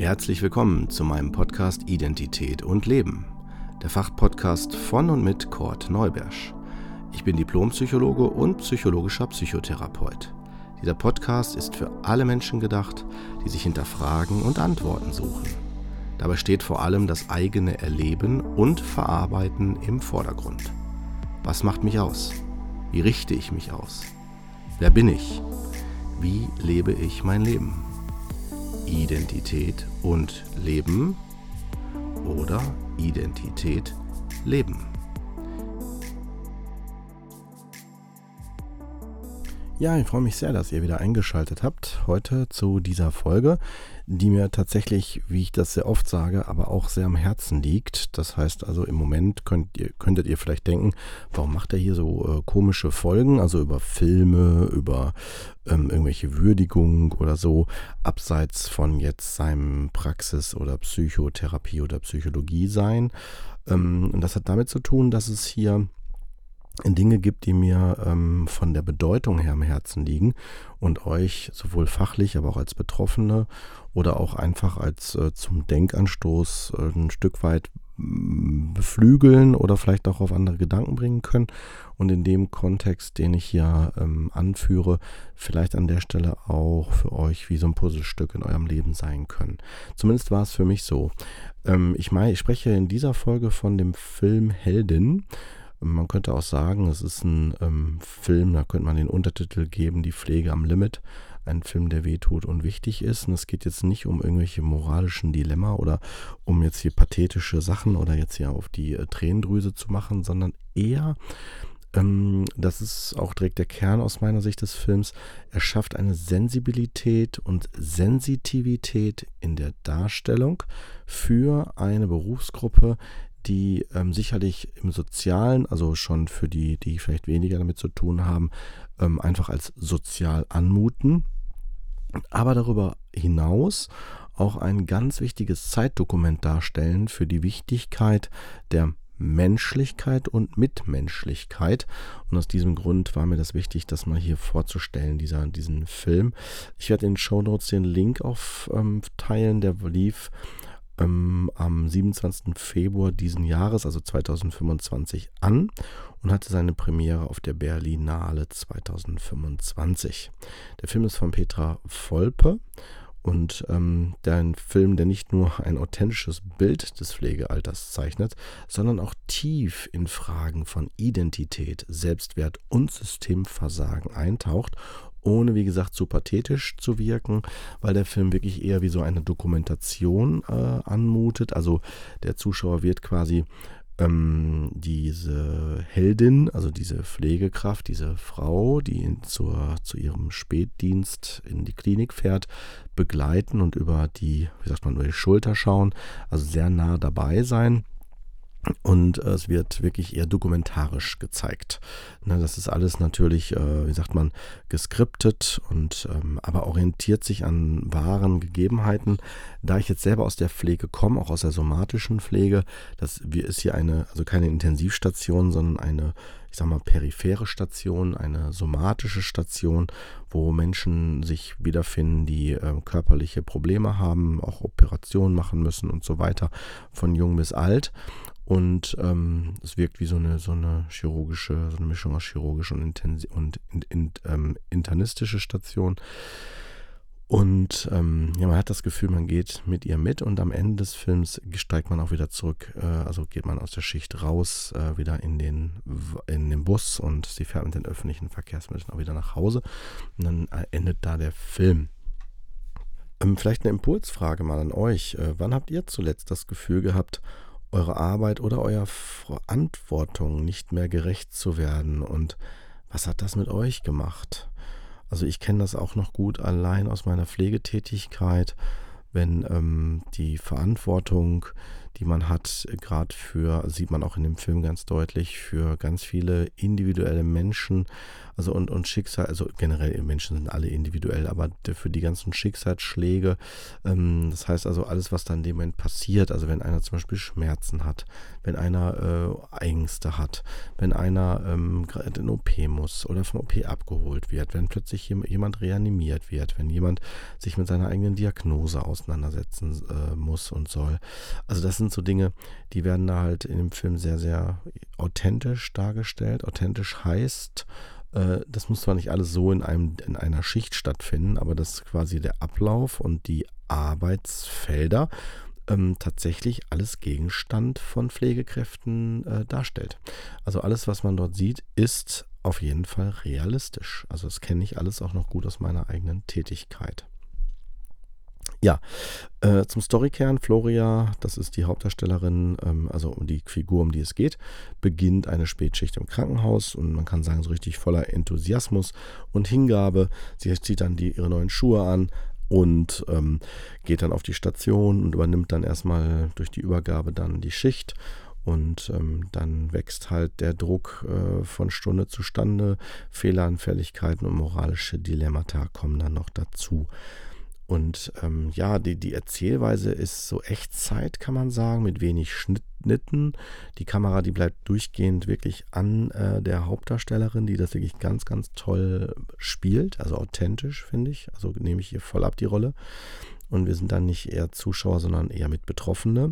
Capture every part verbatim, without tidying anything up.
Herzlich willkommen zu meinem Podcast Identität und Leben, der Fachpodcast von und mit Kurt Neubersch. Ich bin Diplompsychologe und psychologischer Psychotherapeut. Dieser Podcast ist für alle Menschen gedacht, die sich hinterfragen und Antworten suchen. Dabei steht vor allem das eigene Erleben und Verarbeiten im Vordergrund. Was macht mich aus? Wie richte ich mich aus? Wer bin ich? Wie lebe ich mein Leben? Identität und Leben oder Identität leben? Ja, ich freue mich sehr, dass ihr wieder eingeschaltet habt heute zu dieser Folge, die mir tatsächlich, wie ich das sehr oft sage, aber auch sehr am Herzen liegt. Das heißt also, im Moment könnt ihr, könntet ihr vielleicht denken, warum macht er hier so äh, komische Folgen, also über Filme, über ähm, irgendwelche Würdigungen oder so, abseits von jetzt seinem Praxis- oder Psychotherapie oder Psychologie sein. Ähm, und das hat damit zu tun, dass es hier Dinge gibt, die mir ähm, von der Bedeutung her am Herzen liegen und euch sowohl fachlich, aber auch als Betroffene oder auch einfach als äh, zum Denkanstoß äh, ein Stück weit mh, beflügeln oder vielleicht auch auf andere Gedanken bringen können und in dem Kontext, den ich hier ähm, anführe, vielleicht an der Stelle auch für euch wie so ein Puzzlestück in eurem Leben sein können. Zumindest war es für mich so. Ähm, ich meine, ich spreche in dieser Folge von dem Film Heldin. Man könnte auch sagen, es ist ein ähm, Film, da könnte man den Untertitel geben, Die Pflege am Limit. Ein Film, der wehtut und wichtig ist. Und es geht jetzt nicht um irgendwelche moralischen Dilemma oder um jetzt hier pathetische Sachen oder jetzt hier auf die äh, Tränendrüse zu machen, sondern eher, ähm, das ist auch direkt der Kern aus meiner Sicht des Films, er schafft eine Sensibilität und Sensitivität in der Darstellung für eine Berufsgruppe, die ähm, sicherlich im Sozialen, also schon für die, die vielleicht weniger damit zu tun haben, ähm, einfach als sozial anmuten, aber darüber hinaus auch ein ganz wichtiges Zeitdokument darstellen für die Wichtigkeit der Menschlichkeit und Mitmenschlichkeit. Und aus diesem Grund war mir das wichtig, das mal hier vorzustellen, dieser, diesen Film. Ich werde in den Shownotes den Link aufteilen, der lief Ähm, am siebenundzwanzigsten Februar diesen Jahres, also zweitausendfünfundzwanzig, an und hatte seine Premiere auf der Berlinale zweitausendfünfundzwanzig. Der Film ist von Petra Volpe und ähm, der ein Film, der nicht nur ein authentisches Bild des Pflegealters zeichnet, sondern auch tief in Fragen von Identität, Selbstwert und Systemversagen eintaucht, ohne, wie gesagt, zu pathetisch zu wirken, weil der Film wirklich eher wie so eine Dokumentation äh, anmutet. Also der Zuschauer wird quasi ähm, diese Heldin, also diese Pflegekraft, diese Frau, die in, zur, zu ihrem Spätdienst in die Klinik fährt, begleiten und über die, wie sagt man, über die Schulter schauen, also sehr nah dabei sein. Und äh, es wird wirklich eher dokumentarisch gezeigt. Ne, das ist alles natürlich, äh, wie sagt man, geskriptet und ähm, aber orientiert sich an wahren Gegebenheiten. Da ich jetzt selber aus der Pflege komme, auch aus der somatischen Pflege, das ist hier eine, also keine Intensivstation, sondern eine, ich sag mal, periphere Station, eine somatische Station, wo Menschen sich wiederfinden, die äh, körperliche Probleme haben, auch Operationen machen müssen und so weiter, von jung bis alt. Und ähm, es wirkt wie so eine, so eine chirurgische, so eine Mischung aus chirurgisch und, intensi- und in, in, ähm, internistische Station. Und ähm, ja, man hat das Gefühl, man geht mit ihr mit und am Ende des Films steigt man auch wieder zurück, äh, also geht man aus der Schicht raus, äh, wieder in den, in den Bus und sie fährt mit den öffentlichen Verkehrsmitteln auch wieder nach Hause. Und dann äh, endet da der Film. Ähm, vielleicht eine Impulsfrage mal an euch. Äh, wann habt ihr zuletzt das Gefühl gehabt, eure Arbeit oder eurer Verantwortung nicht mehr gerecht zu werden? Und was hat das mit euch gemacht? Also ich kenne das auch noch gut allein aus meiner Pflegetätigkeit, wenn ähm, die Verantwortung, die man hat, gerade für, sieht man auch in dem Film ganz deutlich, für ganz viele individuelle Menschen, also und, und Schicksal, also generell Menschen sind alle individuell, aber für die ganzen Schicksalsschläge, ähm, das heißt also alles, was dann in dem Moment passiert, also wenn einer zum Beispiel Schmerzen hat, wenn einer äh, Ängste hat, wenn einer ähm, gerade in O P muss oder vom O P abgeholt wird, wenn plötzlich jemand reanimiert wird, wenn jemand sich mit seiner eigenen Diagnose auseinandersetzen äh, muss und soll. Also das sind so Dinge, die werden da halt in dem Film sehr, sehr authentisch dargestellt. Authentisch heißt, äh, das muss zwar nicht alles so in einem, in einer Schicht stattfinden, aber dass quasi der Ablauf und die Arbeitsfelder ähm, tatsächlich alles Gegenstand von Pflegekräften äh, darstellt. Also alles, was man dort sieht, ist auf jeden Fall realistisch. Also das kenne ich alles auch noch gut aus meiner eigenen Tätigkeit. Ja, äh, zum Storykern. Floria, das ist die Hauptdarstellerin, ähm, also um die Figur, um die es geht, beginnt eine Spätschicht im Krankenhaus und man kann sagen, so richtig voller Enthusiasmus und Hingabe. Sie zieht dann die, ihre neuen Schuhe an und ähm, geht dann auf die Station und übernimmt dann erstmal durch die Übergabe dann die Schicht. Und ähm, dann wächst halt der Druck äh, von Stunde zu Stunde. Fehleranfälligkeiten und moralische Dilemmata kommen dann noch dazu. Und ähm, ja, die, die Erzählweise ist so Echtzeit, kann man sagen, mit wenig Schnitten. Die Kamera, die bleibt durchgehend wirklich an äh, der Hauptdarstellerin, die das wirklich ganz, ganz toll spielt. Also authentisch, finde ich. Also nehme ich ihr voll ab, die Rolle. Und wir sind dann nicht eher Zuschauer, sondern eher mit Betroffene.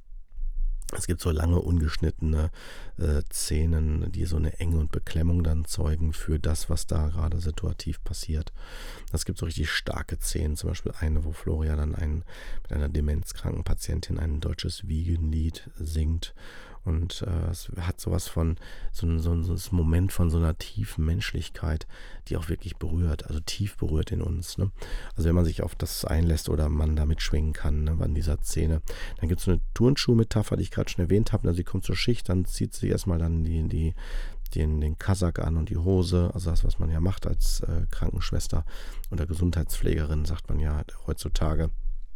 Es gibt so lange ungeschnittene äh, Szenen, die so eine Enge und Beklemmung dann zeugen für das, was da gerade situativ passiert. Es gibt so richtig starke Szenen, zum Beispiel eine, wo Floria dann ein, mit einer demenzkranken Patientin ein deutsches Wiegenlied singt. Und äh, es hat sowas von, so ein, so, ein, so ein Moment von so einer tiefen Menschlichkeit, die auch wirklich berührt, also tief berührt in uns. Ne? Also wenn man sich auf das einlässt oder man da mitschwingen kann, ne, an dieser Szene. Dann gibt es so eine Turnschuh-Metapher, die ich gerade schon erwähnt habe. Also sie kommt zur Schicht, dann zieht sie erstmal dann die, die, den, den Kasak an und die Hose, also das, was man ja macht als äh, Krankenschwester oder Gesundheitspflegerin, sagt man ja heutzutage.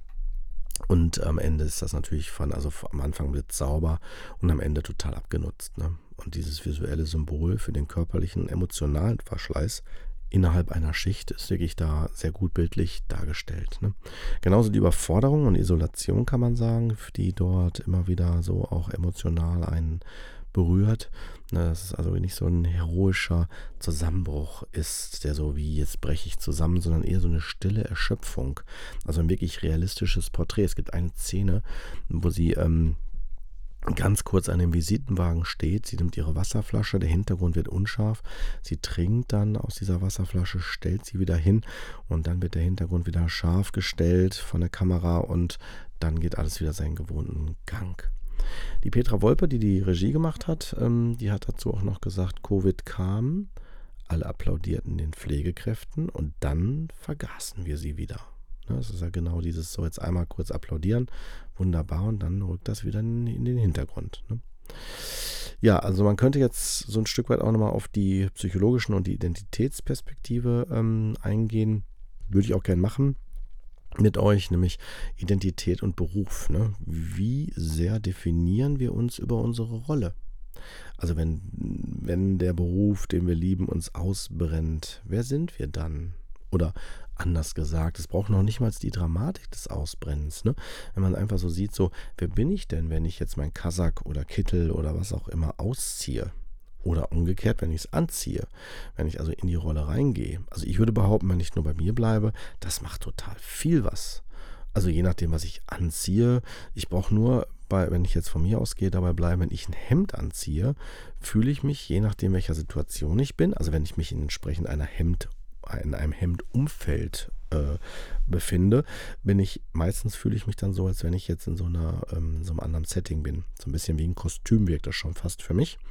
Und am Ende ist das natürlich von, also am Anfang blitzsauber und am Ende total abgenutzt. Ne? Und dieses visuelle Symbol für den körperlichen, emotionalen Verschleiß innerhalb einer Schicht ist wirklich da sehr gut bildlich dargestellt. Ne? Genauso die Überforderung und Isolation, kann man sagen, die dort immer wieder so auch emotional einen berührt. Dass es also nicht so ein heroischer Zusammenbruch ist, der so wie jetzt breche ich zusammen, sondern eher so eine stille Erschöpfung. Also ein wirklich realistisches Porträt. Es gibt eine Szene, wo sie ähm, ganz kurz an dem Visitenwagen steht. Sie nimmt ihre Wasserflasche, der Hintergrund wird unscharf. Sie trinkt dann aus dieser Wasserflasche, stellt sie wieder hin und dann wird der Hintergrund wieder scharf gestellt von der Kamera und dann geht alles wieder seinen gewohnten Gang. Die Petra Wolpe, die die Regie gemacht hat, ähm, die hat dazu auch noch gesagt, Covid kam, alle applaudierten den Pflegekräften und dann vergaßen wir sie wieder. Ne, das ist ja genau dieses, so jetzt einmal kurz applaudieren, wunderbar, und dann rückt das wieder in, in den Hintergrund. Ne? Ja, also man könnte jetzt so ein Stück weit auch nochmal auf die psychologischen und die Identitätsperspektive ähm, eingehen, würde ich auch gern machen. Mit euch, nämlich Identität und Beruf. Ne? Wie sehr definieren wir uns über unsere Rolle? Also wenn, wenn der Beruf, den wir lieben, uns ausbrennt, wer sind wir dann? Oder anders gesagt, es braucht noch nicht mal die Dramatik des Ausbrennens. Ne? Wenn man einfach so sieht, so, wer bin ich denn, wenn ich jetzt mein Kasak oder Kittel oder was auch immer ausziehe? Oder umgekehrt, wenn ich es anziehe, wenn ich also in die Rolle reingehe. Also ich würde behaupten, wenn ich nur bei mir bleibe, das macht total viel was. Also je nachdem, was ich anziehe, ich brauche nur, bei, wenn ich jetzt von mir ausgehe, dabei bleiben, wenn ich ein Hemd anziehe, fühle ich mich, je nachdem, welcher Situation ich bin, also wenn ich mich in entsprechend einer Hemd, in einem Hemdumfeld äh, befinde, bin ich, meistens fühle ich mich dann so, als wenn ich jetzt in so, einer, ähm, so einem anderen Setting bin. So ein bisschen wie ein Kostüm wirkt das schon fast für mich,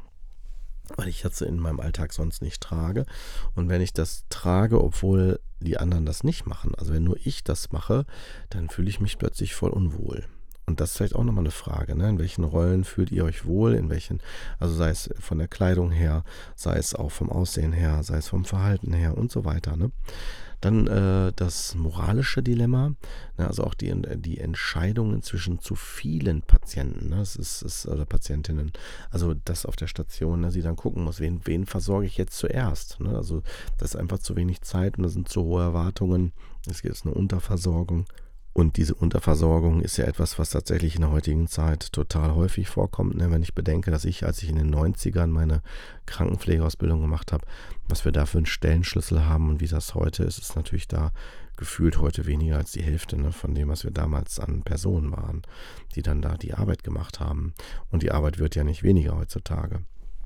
weil ich das in meinem Alltag sonst nicht trage. Und wenn ich das trage, obwohl die anderen das nicht machen, also wenn nur ich das mache, dann fühle ich mich plötzlich voll unwohl. Und das ist vielleicht auch nochmal eine Frage, ne? In welchen Rollen fühlt ihr euch wohl, in welchen, also sei es von der Kleidung her, sei es auch vom Aussehen her, sei es vom Verhalten her und so weiter, ne? Dann äh, das moralische Dilemma, ne, also auch die, die Entscheidungen zwischen zu vielen Patienten, ne, es ist, ist, oder Patientinnen, also das auf der Station, ne, sie dann gucken muss, wen, wen versorge ich jetzt zuerst. Ne? Also das ist einfach zu wenig Zeit und das sind zu hohe Erwartungen. Es gibt eine Unterversorgung. Und diese Unterversorgung ist ja etwas, was tatsächlich in der heutigen Zeit total häufig vorkommt. Ne? Wenn ich bedenke, dass ich, als ich in den neunzigern meine Krankenpflegeausbildung gemacht habe, was wir da für einen Stellenschlüssel haben und wie das heute ist, ist natürlich da gefühlt heute weniger als die Hälfte, ne, von dem, was wir damals an Personen waren, die dann da die Arbeit gemacht haben. Und die Arbeit wird ja nicht weniger heutzutage.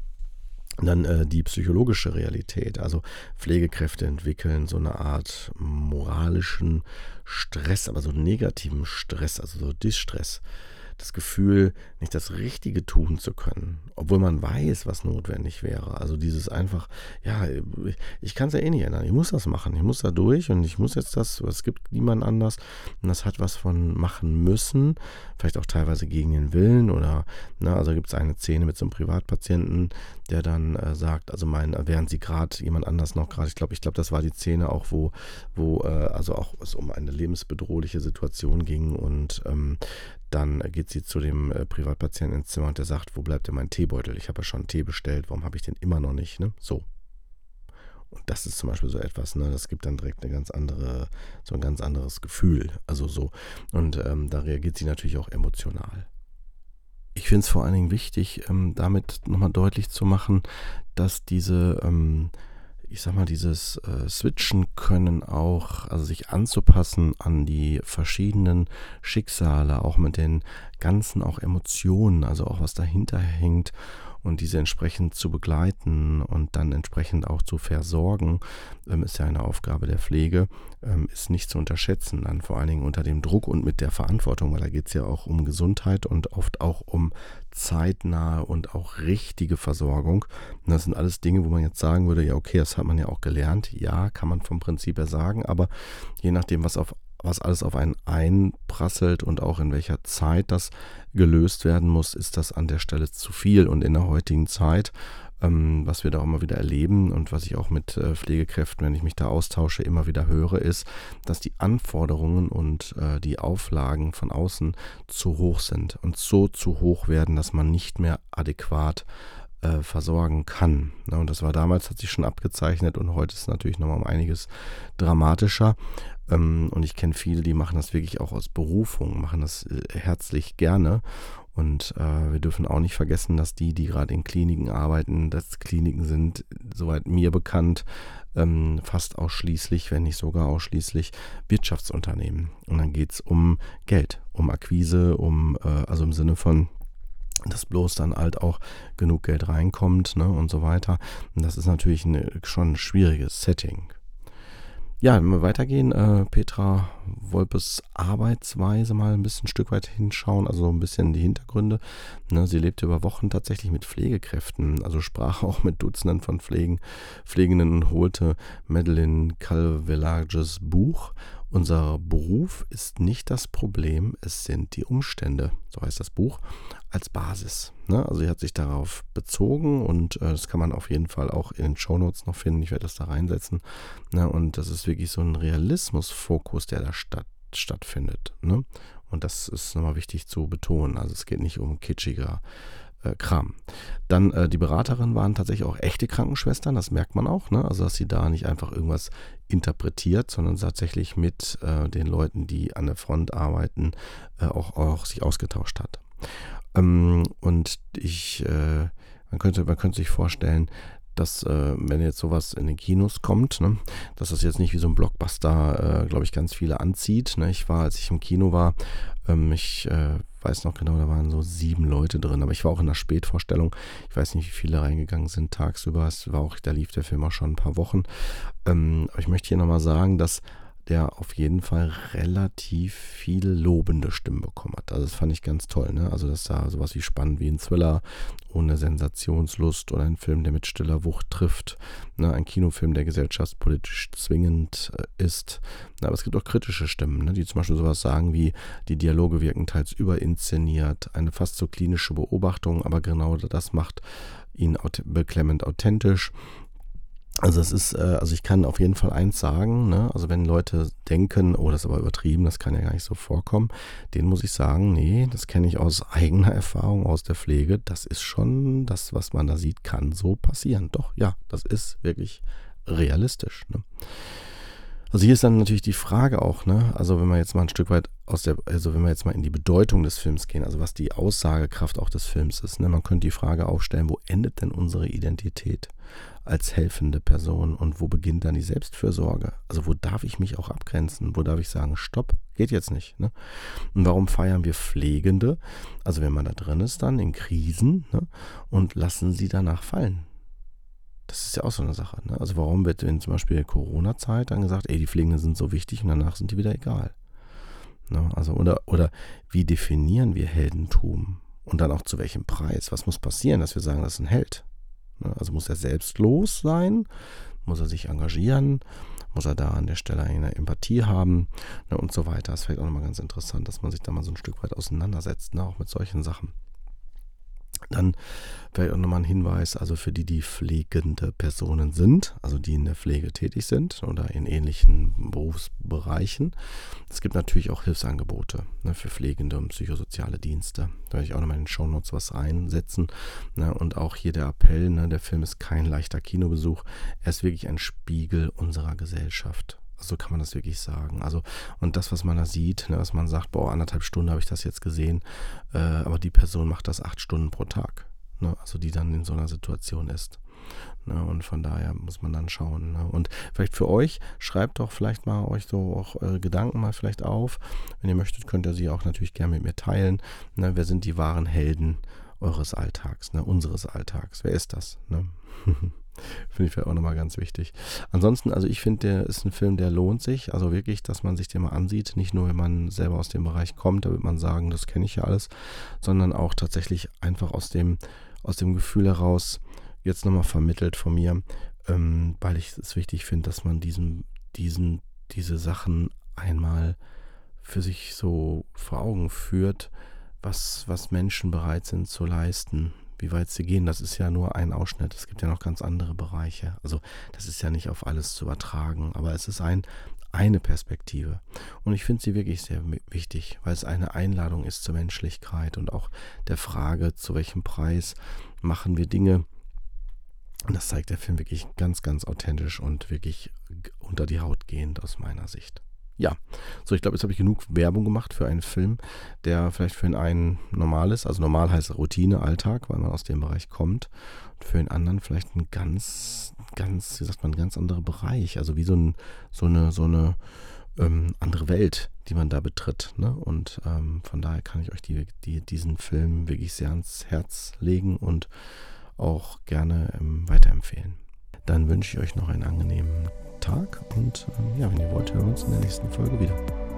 Dann äh, die psychologische Realität, also Pflegekräfte entwickeln so eine Art moralischen Stress, aber so negativen Stress, also so Distress. Das Gefühl, nicht das Richtige tun zu können, obwohl man weiß, was notwendig wäre. Also dieses einfach, ja, ich kann es ja eh nicht ändern. Ich muss das machen, ich muss da durch und ich muss jetzt das, es gibt niemand anders. Und das hat was von machen müssen, vielleicht auch teilweise gegen den Willen oder, na, also gibt es eine Szene mit so einem Privatpatienten, der dann äh, sagt, also mein, während sie gerade jemand anders noch gerade, ich glaube, ich glaube, das war die Szene auch, wo, wo äh, also auch es um eine lebensbedrohliche Situation ging und ähm, dann geht sie zu dem äh, Privatpatienten ins Zimmer und der sagt, wo bleibt denn mein Teebeutel? Ich habe ja schon einen Tee bestellt, warum habe ich den immer noch nicht? Ne? So. Und das ist zum Beispiel so etwas, ne, das gibt dann direkt eine ganz andere, so ein ganz anderes Gefühl. Also so. Und ähm, da reagiert sie natürlich auch emotional. Ich finde es vor allen Dingen wichtig, ähm, damit nochmal deutlich zu machen, dass diese, ähm, ich sag mal, dieses äh, Switchen können auch, also sich anzupassen an die verschiedenen Schicksale, auch mit den ganzen auch Emotionen, also auch was dahinter hängt und diese entsprechend zu begleiten und dann entsprechend auch zu versorgen, ähm, ist ja eine Aufgabe der Pflege, ähm, ist nicht zu unterschätzen, dann vor allen Dingen unter dem Druck und mit der Verantwortung, weil da geht es ja auch um Gesundheit und oft auch um zeitnahe und auch richtige Versorgung. Und das sind alles Dinge, wo man jetzt sagen würde, ja okay, das hat man ja auch gelernt, ja, kann man vom Prinzip her sagen, aber je nachdem, was auf was alles auf einen einprasselt und auch in welcher Zeit das gelöst werden muss, ist das an der Stelle zu viel. Und in der heutigen Zeit, ähm, was wir da auch immer wieder erleben und was ich auch mit äh, Pflegekräften, wenn ich mich da austausche, immer wieder höre, ist, dass die Anforderungen und äh, die Auflagen von außen zu hoch sind und so zu hoch werden, dass man nicht mehr adäquat äh, versorgen kann. Ja, und das war damals, hat sich schon abgezeichnet und heute ist es natürlich nochmal um einiges dramatischer. Ähm, und ich kenne viele, die machen das wirklich auch aus Berufung, machen das äh, herzlich gerne. Und äh, wir dürfen auch nicht vergessen, dass die, die gerade in Kliniken arbeiten, dass Kliniken sind, soweit mir bekannt, ähm, fast ausschließlich, wenn nicht sogar ausschließlich Wirtschaftsunternehmen. Und dann geht es um Geld, um Akquise, um, äh, also im Sinne von, dass bloß dann halt auch genug Geld reinkommt, ne, und so weiter. Und das ist natürlich eine, schon ein schwieriges Setting. Ja, wenn wir weitergehen, äh, Petra Wolpes Arbeitsweise mal ein bisschen ein Stück weit hinschauen, also ein bisschen die Hintergründe. Ne, sie lebte über Wochen tatsächlich mit Pflegekräften, also sprach auch mit Dutzenden von Pflegen, Pflegenden und holte Madeleine Calvelages Buch. Unser Beruf ist nicht das Problem, es sind die Umstände, so heißt das Buch, als Basis. Ne? Also sie hat sich darauf bezogen und äh, das kann man auf jeden Fall auch in den Shownotes noch finden. Ich werde das da reinsetzen. Ne? Und das ist wirklich so ein Realismusfokus, der da statt, stattfindet. Ne? Und das ist nochmal wichtig zu betonen. Also es geht nicht um kitschiger äh, Kram. Dann äh, die Beraterinnen waren tatsächlich auch echte Krankenschwestern, das merkt man auch. Ne? Also dass sie da nicht einfach irgendwas interpretiert, sondern tatsächlich mit äh, den Leuten, die an der Front arbeiten, äh, auch, auch sich ausgetauscht hat. Ähm, und ich, äh, man könnte, man könnte sich vorstellen, dass, äh, wenn jetzt sowas in den Kinos kommt, ne, dass das jetzt nicht wie so ein Blockbuster, äh, glaube ich, ganz viele anzieht. Ne? Ich war, als ich im Kino war, ähm, ich äh, weiß noch genau, da waren so sieben Leute drin, aber ich war auch in der Spätvorstellung. Ich weiß nicht, wie viele reingegangen sind tagsüber. Es war auch, da lief der Film auch schon ein paar Wochen. Ähm, aber ich möchte hier nochmal sagen, dass der auf jeden Fall relativ viel lobende Stimmen bekommen hat. Also das fand ich ganz toll, ne? Also dass da sowas wie spannend wie ein Thriller ohne Sensationslust oder ein Film, der mit stiller Wucht trifft, ne? Ein Kinofilm, der gesellschaftspolitisch zwingend äh, ist. Na, aber es gibt auch kritische Stimmen, ne? Die zum Beispiel sowas sagen wie, die Dialoge wirken teils überinszeniert, eine fast so klinische Beobachtung, aber genau das macht ihn aut- beklemmend authentisch. Also es ist, äh, also ich kann auf jeden Fall eins sagen, ne? Also wenn Leute denken, oh, das ist aber übertrieben, das kann ja gar nicht so vorkommen, denen muss ich sagen, nee, das kenne ich aus eigener Erfahrung aus der Pflege. Das ist schon das, was man da sieht, kann so passieren. Doch, ja, das ist wirklich realistisch. Ne? Also hier ist dann natürlich die Frage auch, ne? Also wenn wir jetzt mal ein Stück weit aus der, also wenn wir jetzt mal in die Bedeutung des Films gehen, also was die Aussagekraft auch des Films ist, ne? Man könnte die Frage aufstellen, wo endet denn unsere Identität als helfende Person und wo beginnt dann die Selbstfürsorge? Also wo darf ich mich auch abgrenzen? Wo darf ich sagen, stopp, geht jetzt nicht, ne? Und warum feiern wir Pflegende, also wenn man da drin ist dann in Krisen, ne? Und lassen sie danach fallen? Das ist ja auch so eine Sache, ne? Also warum wird in zum Beispiel Corona-Zeit dann gesagt, ey, die Pflegenden sind so wichtig und danach sind die wieder egal? Ne? Also oder, oder wie definieren wir Heldentum? Und dann auch zu welchem Preis? Was muss passieren, dass wir sagen, das ist ein Held? Ne? Also muss er selbstlos sein? Muss er sich engagieren? Muss er da an der Stelle eine Empathie haben? Ne? Und so weiter. Das ist vielleicht auch nochmal ganz interessant, dass man sich da mal so ein Stück weit auseinandersetzt, ne? Auch mit solchen Sachen. Dann vielleicht auch nochmal ein Hinweis, also für die, die pflegende Personen sind, also die in der Pflege tätig sind oder in ähnlichen Berufsbereichen. Es gibt natürlich auch Hilfsangebote, ne, für pflegende und psychosoziale Dienste. Da werde ich auch nochmal in den Shownotes was reinsetzen. Ne, und auch hier der Appell, ne, der Film ist kein leichter Kinobesuch, er ist wirklich ein Spiegel unserer Gesellschaft. So kann man das wirklich sagen. Also, und das, was man da sieht, ne, dass man sagt, boah, anderthalb Stunden habe ich das jetzt gesehen, äh, aber die Person macht das acht Stunden pro Tag, ne, also die dann in so einer Situation ist. Ne, und von daher muss man dann schauen. Ne. Und vielleicht für euch, schreibt doch vielleicht mal euch so auch eure Gedanken mal vielleicht auf. Wenn ihr möchtet, könnt ihr sie auch natürlich gerne mit mir teilen. Ne, wer sind die wahren Helden eures Alltags, ne, unseres Alltags? Wer ist das? Ne? Finde ich auch nochmal ganz wichtig. Ansonsten, also ich finde, der ist ein Film, der lohnt sich. Also wirklich, dass man sich den mal ansieht. Nicht nur, wenn man selber aus dem Bereich kommt, da wird man sagen, das kenne ich ja alles, sondern auch tatsächlich einfach aus dem, aus dem Gefühl heraus, jetzt nochmal vermittelt von mir, ähm, weil ich es wichtig finde, dass man diesen, diesen, diese Sachen einmal für sich so vor Augen führt, was, was Menschen bereit sind zu leisten. Wie weit sie gehen, das ist ja nur ein Ausschnitt. Es gibt ja noch ganz andere Bereiche. Also das ist ja nicht auf alles zu übertragen, aber es ist ein, eine Perspektive. Und ich finde sie wirklich sehr wichtig, weil es eine Einladung ist zur Menschlichkeit und auch der Frage, zu welchem Preis machen wir Dinge. Und das zeigt der Film wirklich ganz, ganz authentisch und wirklich unter die Haut gehend aus meiner Sicht. Ja, so ich glaube, jetzt habe ich genug Werbung gemacht für einen Film, der vielleicht für den einen normal ist. Also normal heißt Routine, Alltag, weil man aus dem Bereich kommt. Und für den anderen vielleicht ein ganz, ganz, wie sagt man, ein ganz anderer Bereich. Also wie so, ein, so eine, so eine ähm, andere Welt, die man da betritt. Ne? Und ähm, von daher kann ich euch die, die, diesen Film wirklich sehr ans Herz legen und auch gerne ähm, weiterempfehlen. Dann wünsche ich euch noch einen angenehmen Tag und ähm, ja, wenn ihr wollt, hören wir uns in der nächsten Folge wieder.